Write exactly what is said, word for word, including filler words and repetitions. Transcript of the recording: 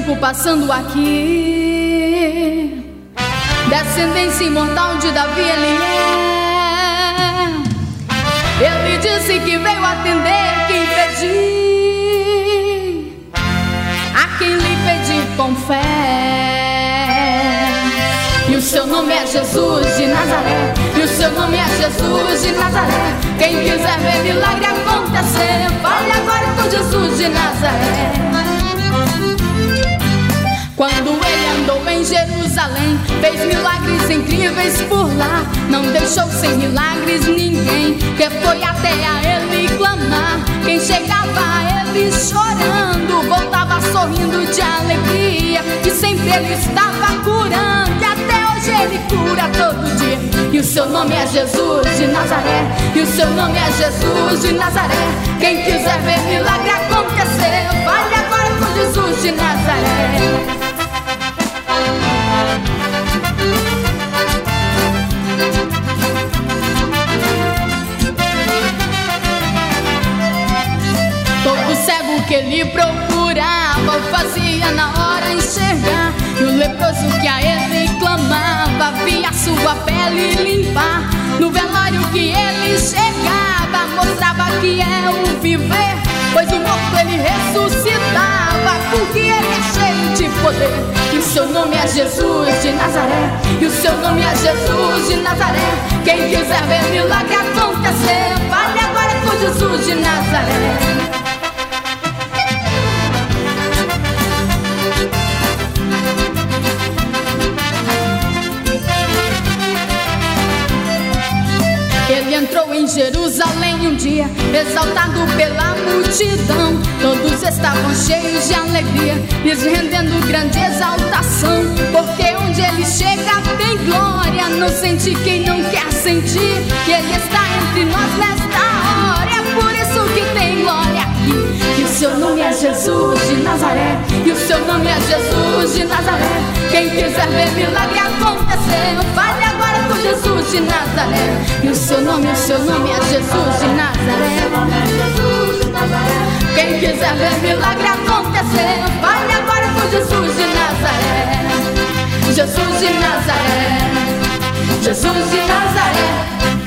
tempo passando aqui, descendência imortal de Davi ele é. Ele disse que veio atender quem pedir, a quem lhe pedir com fé. E o seu nome é Jesus de Nazaré, e o seu nome é Jesus de Nazaré. Quem quiser ver milagre acontecer, fale agora com Jesus de Nazaré. Quando ele andou em Jerusalém, fez milagres incríveis por lá. Não deixou sem milagres ninguém que foi até a ele clamar. Quem chegava a ele chorando, voltava sorrindo de alegria, e sempre ele estava curando, e até hoje ele cura todo dia. E o seu nome é Jesus de Nazaré, e o seu nome é Jesus de Nazaré. Quem quiser ver milagre acontecer, fale agora com Jesus de Nazaré. Todo cego que ele procurava o fazia na hora enxergar, e o leproso que a ele clamava via sua pele limpar. No velório que ele chegava, mostrava que é o viver, pois o morto ele ressuscitava, porque ele é cheio de poder. E o seu nome é Jesus de Nazaré, e o seu nome é Jesus de Nazaré. Quem quiser ver milagre acontecer, fale agora com Jesus de Nazaré. Ele entrou em Jerusalém um dia, exaltado pela multidão. Todos estavam cheios de alegria, lhes rendendo grande exaltação. Porque onde ele chega tem glória, não sente quem não quer sentir que ele está entre nós nesta hora. É por isso que tem glória aqui. E o seu nome é Jesus de Nazaré, e o seu nome é Jesus de Nazaré. Quem quiser ver milagre acontecer, fale agora com Jesus de Nazaré. E o seu nome, o seu nome é Jesus de Nazaré. Quem quiser ver milagre acontecer, fale agora com Jesus de Nazaré. Jesus de Nazaré, Jesus de Nazaré.